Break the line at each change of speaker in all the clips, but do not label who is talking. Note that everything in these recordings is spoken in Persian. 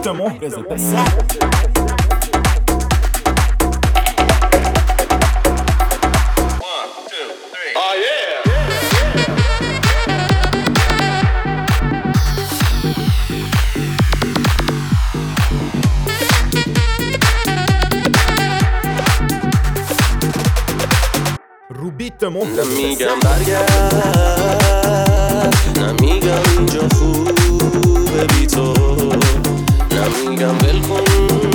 بیت محرز پسر. رو بیت محرز
نمیگم برگرد، نمیگم اینجا خوبه بی تو، نمیگم بلکن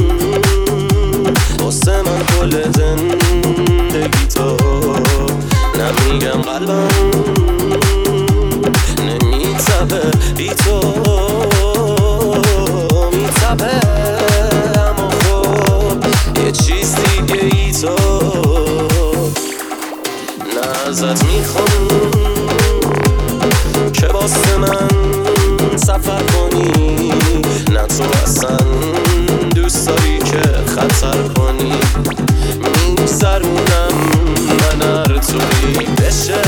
واسه من کل زندگی تو، نمیگم قلبم نمیتپه بی تو میتپه، اما خب یه چیز دیگه ای تو ازت میخوام که واسه من سفر کنی، نه تو اصلا دوست داری که خطر کنی، میگذرونم من هر طوری بشه،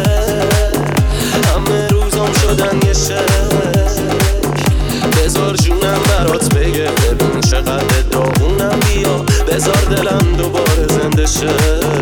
همه روزام شدن یه شک، بذار جونم برات بگه ببین چقدر داغونم، بیا بذار دلم دوباره زنده شه.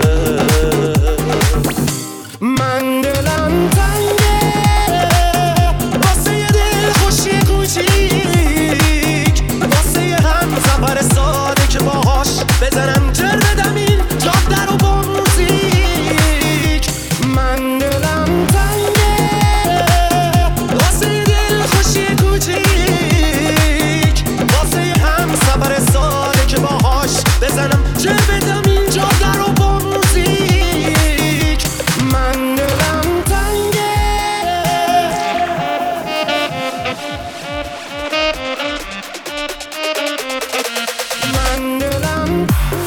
من دلم تنگه واسه یه دل خوشی کوچیک، واسه یه هم سفر ساده که باهاش بزنم جر بدم این جاده رو با موزیک. من دلم تنگه واسه یه دل خوشی کوچیک، واسه یه هم سفر ساده که باهاش بزنم جر بدم این جاده رو با موزیک. من دلم تنگه من دلم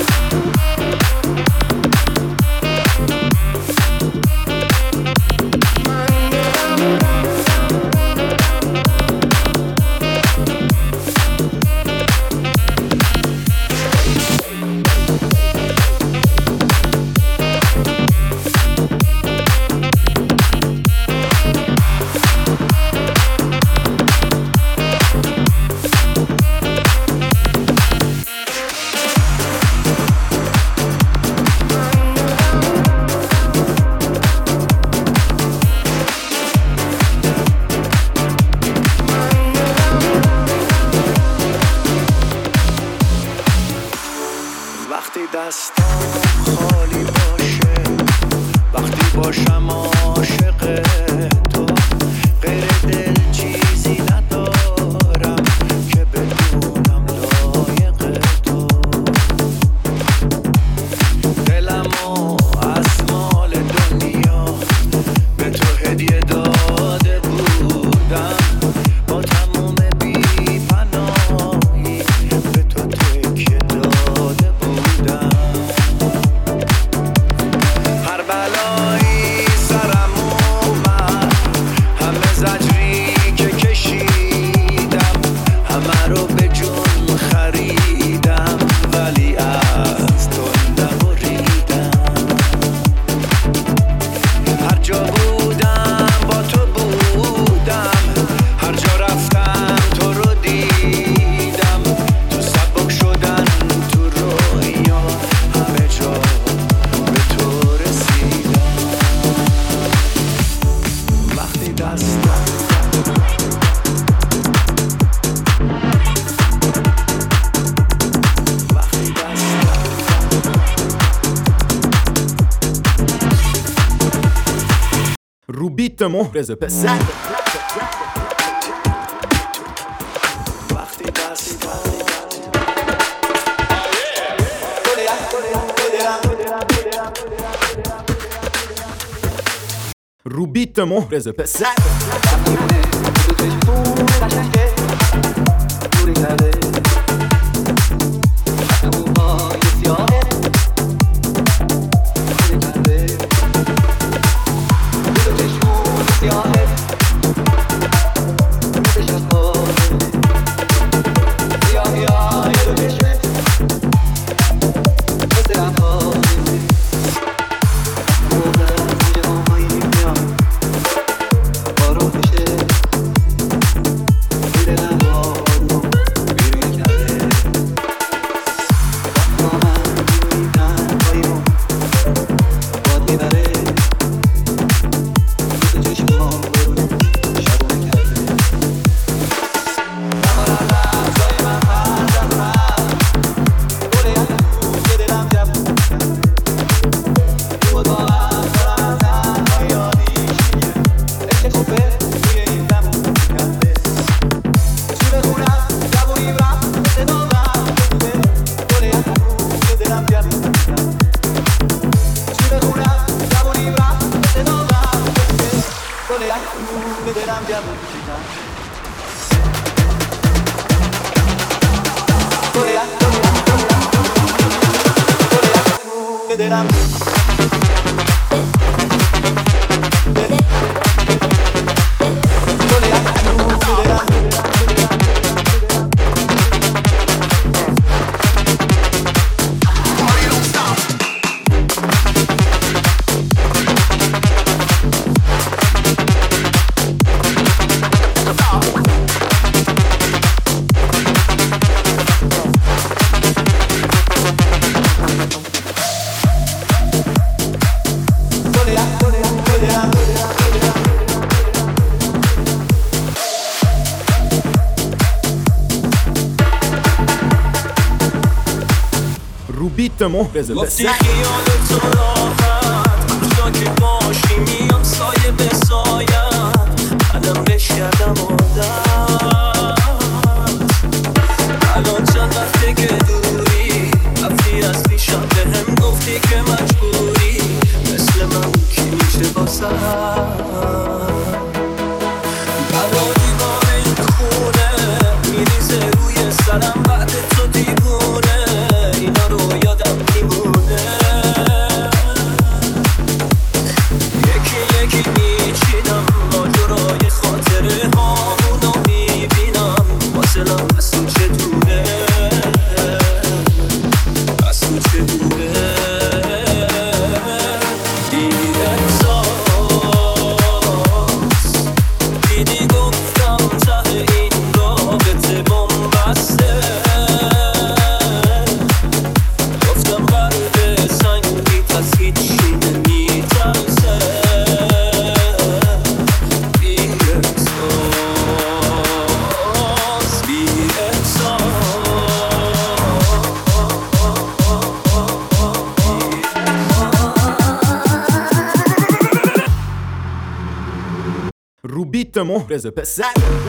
وقتی دستام خالی باشه، وقتی باشم عاشق تو، غیر دل چیزی ندارم که بدونم لایق تو، دلمو از مال دنیا به تو هدیه داده بودم، با تموم بی پناهی به تو تکیه داده بودم، هر بلایی سرم اومد، همه زجری که کشیدم، همه رو به جون خریدم، ولی از تو نبریدم، هر جا بودم با تو بودم، هر جا رفتم تو رو دیدم، تو سبک شدن تو رویا همه جا به تو رسیدم. وقتی دستم وقتی دستم
رو بیت محرز پسر.
وقتی دستم
رو بیت محرز پسر.
دلم جوون کشیدم دلم
رو بیت محرز
گفتی
پسر
خیال تو راحت کجا که باشی میام سایه به سایت قدم بش کردم عادت الان چند وقته که دوری رفتی از پیشم به هم گفتی که مجبوری مثل من کی میشه باسد برادی با این خونه میریزه روی سرم بعد تو دیوونه اینا رو یادم میمونه یکی یکی میچینم ماجرای خاطره هامونو میبینم واسلم از تو چطوره از تو چطوره دیدی احساس دیدی گفتم ته این رابطه بومبسته گفتم قلب سنگیت از هیچی نمیترسه بی احساس بی احساس
رو بیت محرز پسر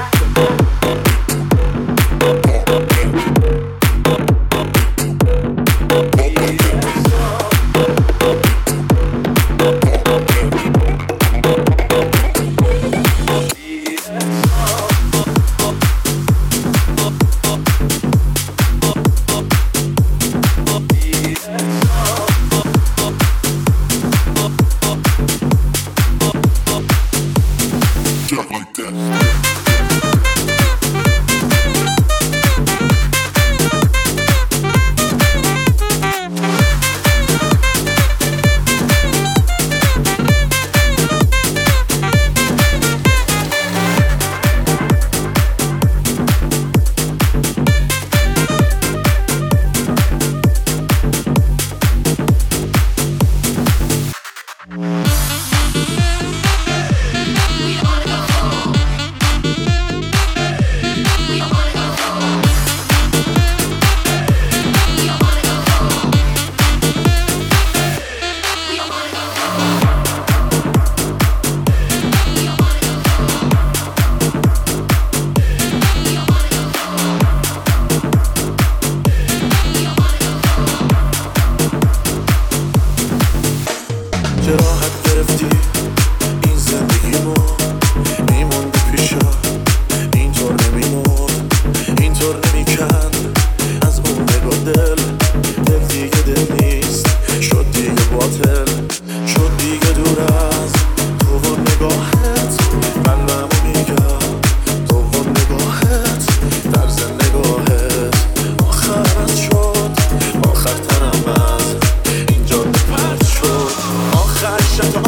چه راحت گرفتی این زندگیمو میموندی پیشم اینطور نمیمون اینطور نمیکند از اون نگاه دل دیگه دل نیست شد دیگه باطل شد دیگه دور از تو و نگاهت قلبمو میگم تو و نگاهت طرز نگاهت آخرت شد آخر تنم از اینجا پرد شد آخر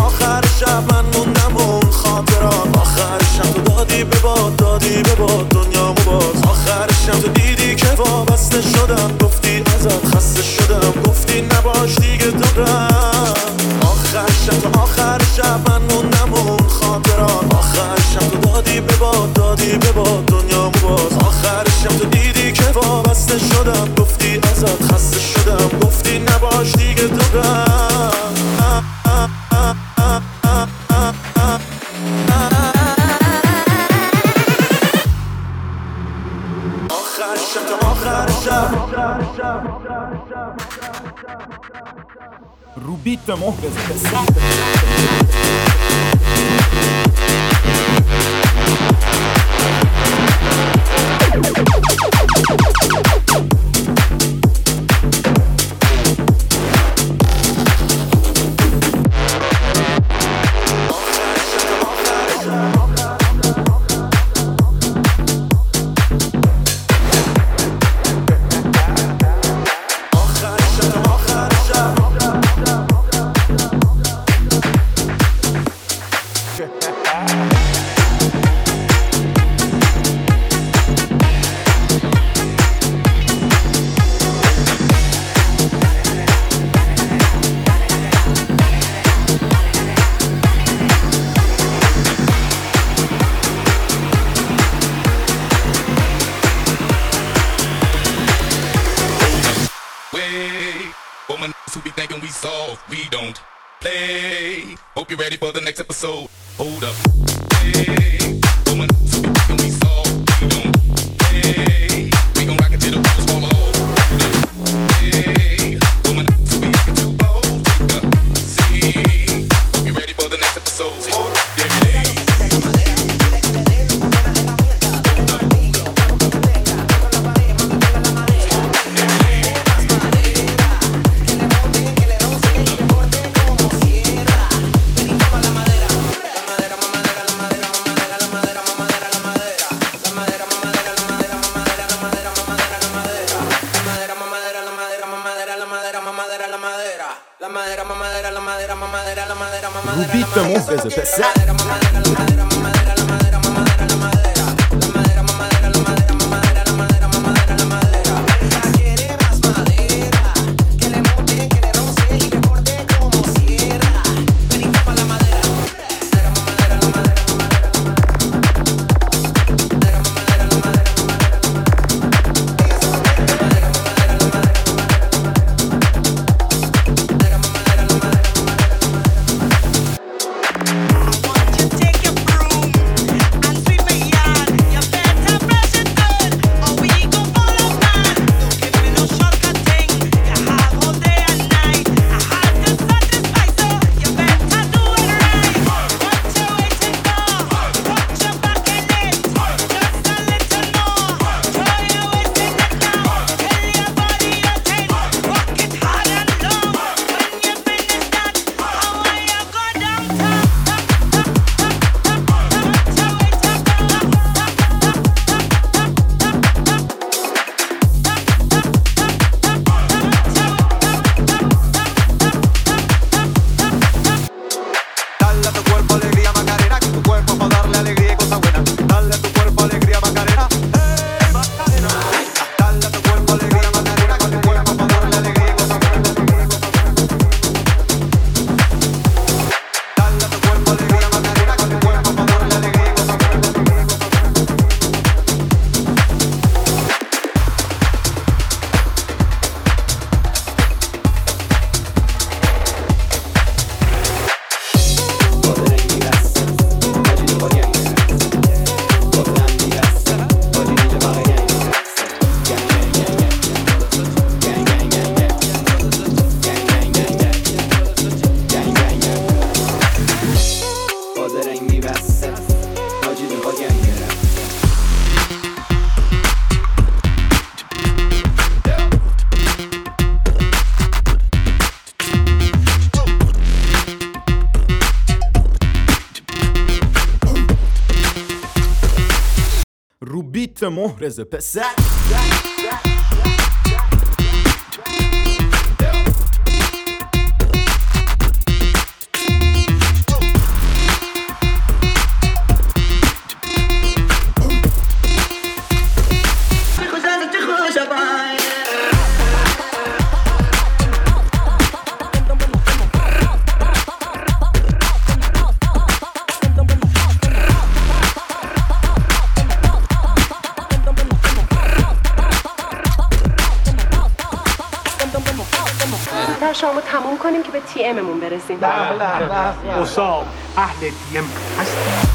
شب من موندم اون خاطرات آخر شب تو دادی به باد دنیامو باز آخر شب تو دیدی که وابسته شدم گفتی ازت خسته شدم گفتی نباش دیگه دارم آخر شب من موندم اون خاطرات آخر شب تو دادی به باد دنیامو باز آخر شب تو دیدی که وابسته شدم گفتی ازت خسته شدم گفتی نباش دیگه دارم
رو بیت محرز پسر
Woman who be thinking we soft, we don't play. Hope you're ready for the next episode. Hold up. Hey, woman who be thinking we soft, we don't play. We gon' rock it till the walls fall off. Hey, woman who be acting too bold, take a seat. Hope you're ready for the next episode. Hold up, there it is.
Rubito mon rezo pesat. Rubito mon rezo pesat.
شما تموم کنیم که به تی اممون برسیم.
اصاب اهل تی ام هستیم.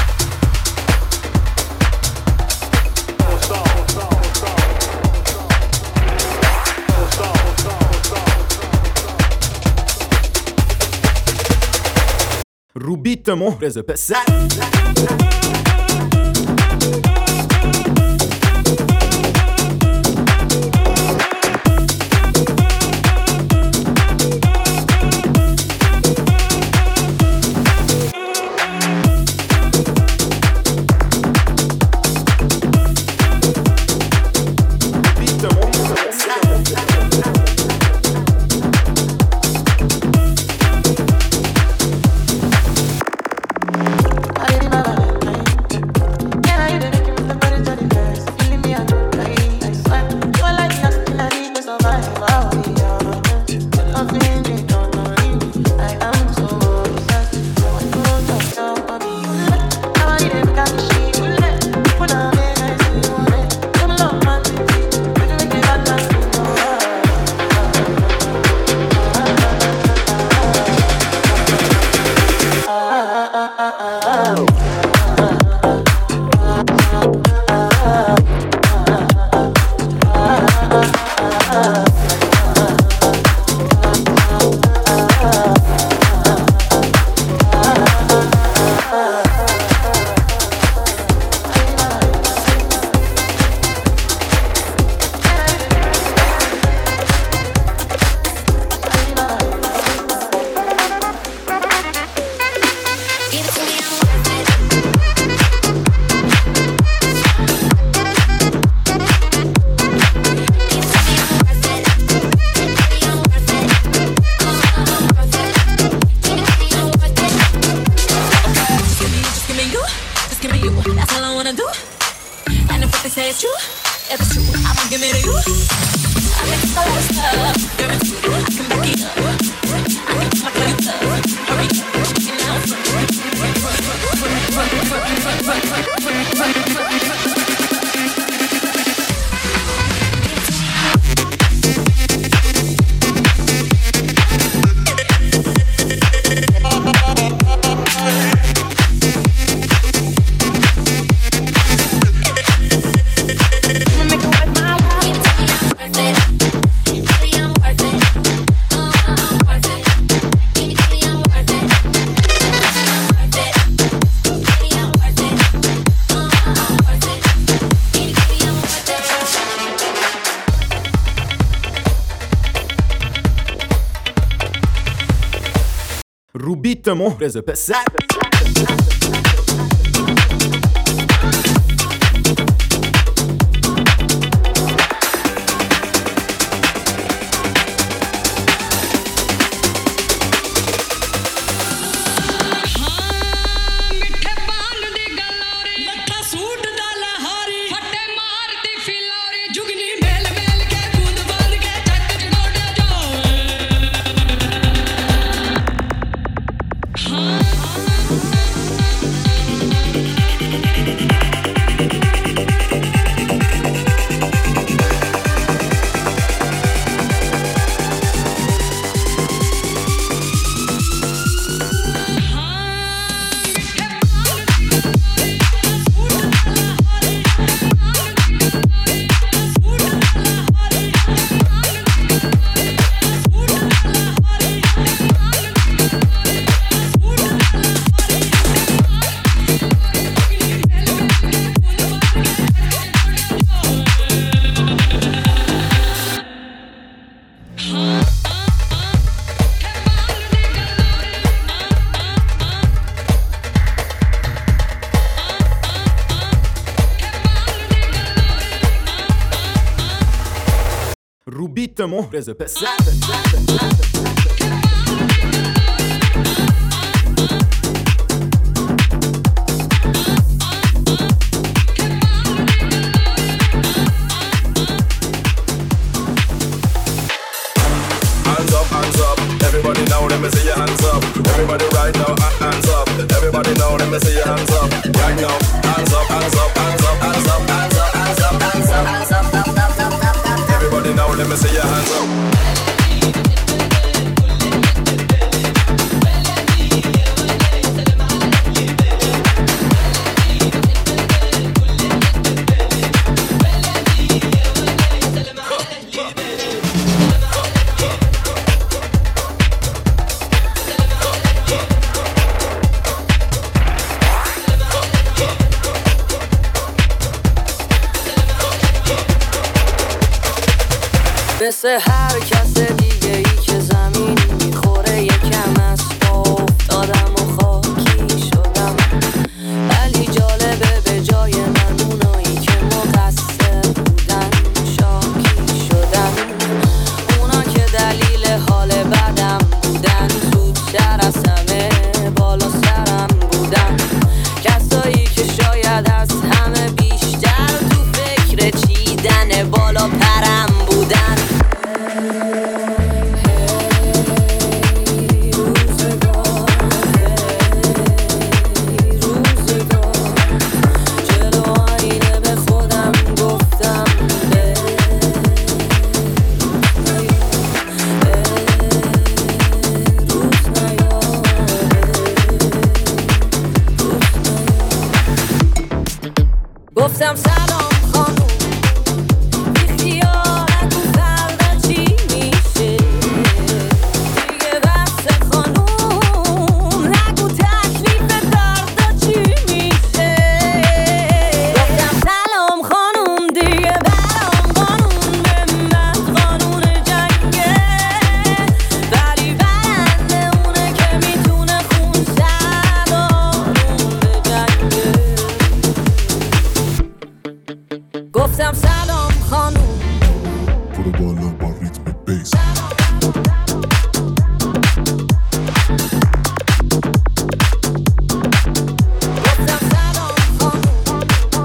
Rubito mon rezo pesat. رو بیت محرز پسر رو بیت محرز پسر
Hands up, everybody now, let me see your hands up. Everybody right now, hands up. Everybody now, let me see your hands up. Right now, hands up, hands up, hands up, hands up, hands up, hands up, hands up, hands up. Everybody now, let me see your hands up.
مثل هر کس دیگه ای که زمین میخوره یکم اسباب دادم و خاکی شدم ولی جالبه به جای من اونایی که مقصر بودن شاکی شدن اونا که دلیل حال بدم بودن زودتر از همه بالا سرم بودن کسایی که شاید از همه بیشتر تو فکر چیدن بالا پرم بودن گفتم سلام خانوم بی خیال نگو فردا چی میشه دیگه بس خانوم نگو تکلیف دردا چی میشه گفتم سلام خانوم دیگه برام قانون به من قانون جنگه ولی برنده اونه که میتونه خون سلامون بجنگه گفتم سلام خانوم
برو بالا با ریتم بیس
گفتم سلام خانوم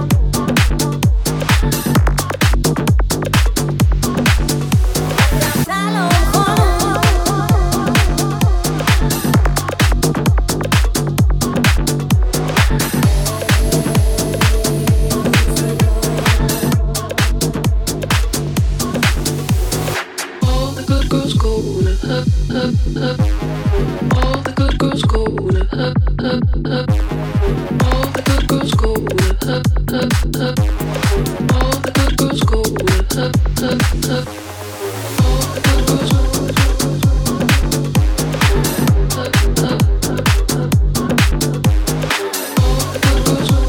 گفتم سلام خانوم
All the good girls go up, up, up. All the good girls go up, up, up. All the good girls go up, up, up. All the good girls go up, up, up. All the good girls go up, up, up. All the good girls go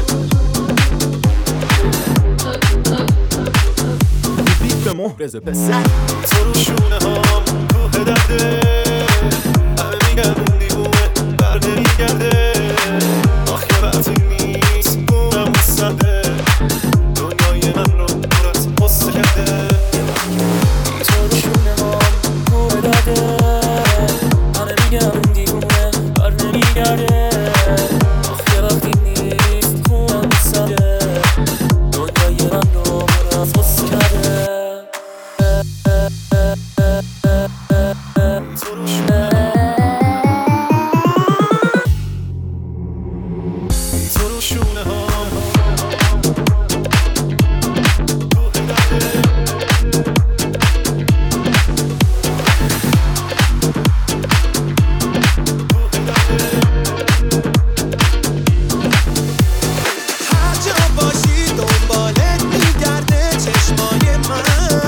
up, up, up.
بیت محرز پسر
تو رو شونه هام کوه درده همه میگن اون دیوونه بر نمیگرده آخ یه وقتی نیست اونم بسنده دنیای من رو برات قصه کرده تو رو شونه هام کوه درده همه میگن اون دیوونه بر نمیگرده آخ یه وقتی نیست اونم بسنده دنیای من رو برات قصه کرده تو رو شونه ها هر جا باشی دنبالت میگرده چشمای من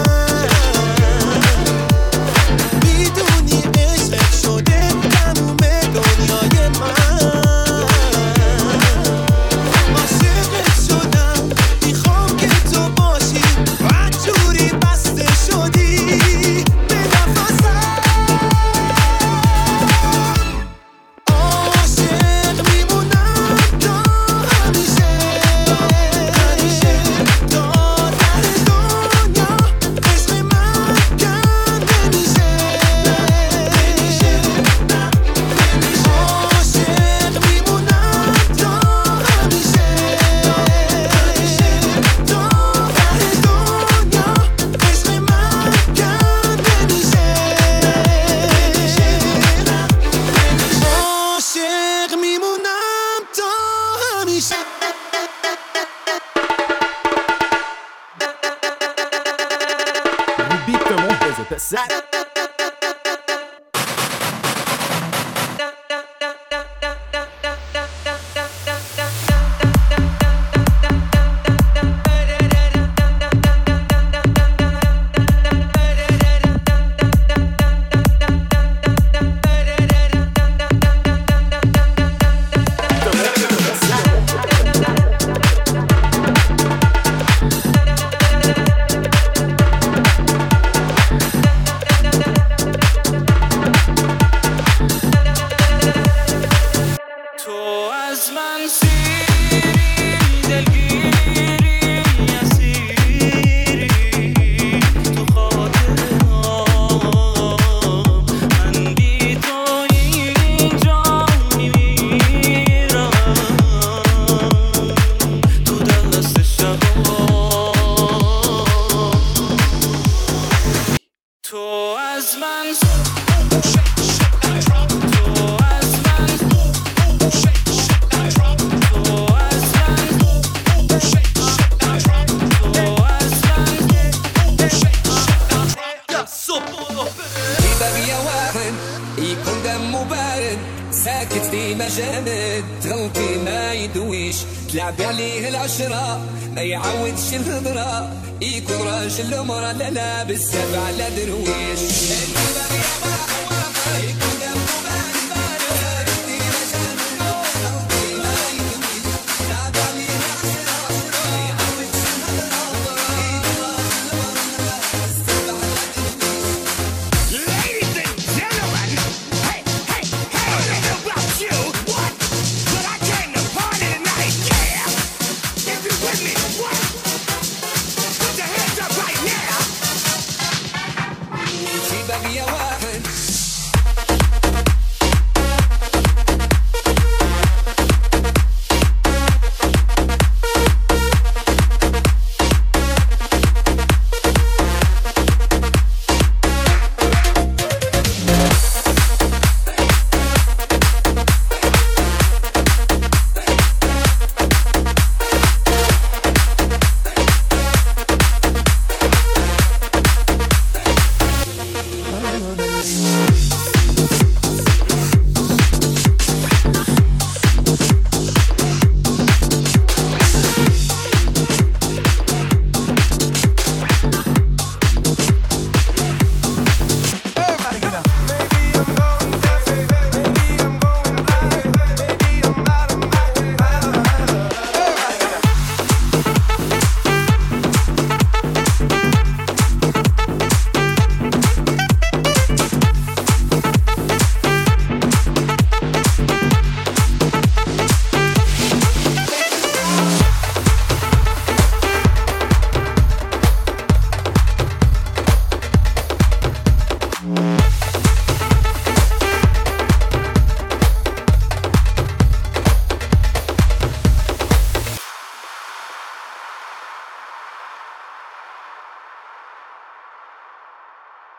میدونی عشقت شده تموم دنیای من عاشقت شدم میخوام که تو باشی بدجوری بسته شدی به نفسم عاشق میمونم تا همیشه همیشه تا ته دنیا عشق من کم نمیشه عاشق میمونم تا همیشه همیشه تا ته دنیا عشق من کم نمیشه عاشق میمونم تا همیشه
رو بیت محرز پسر
تو از من سیری دلگیری اسیری تو خاطرم من بی تو اینجا میمیرم تو دست شبا تو از من تو از من
ما يدويش تلعب عليه العشرة ما يعودش الهضرة يكون راجل مرة لا لا بالسبع لا درويش.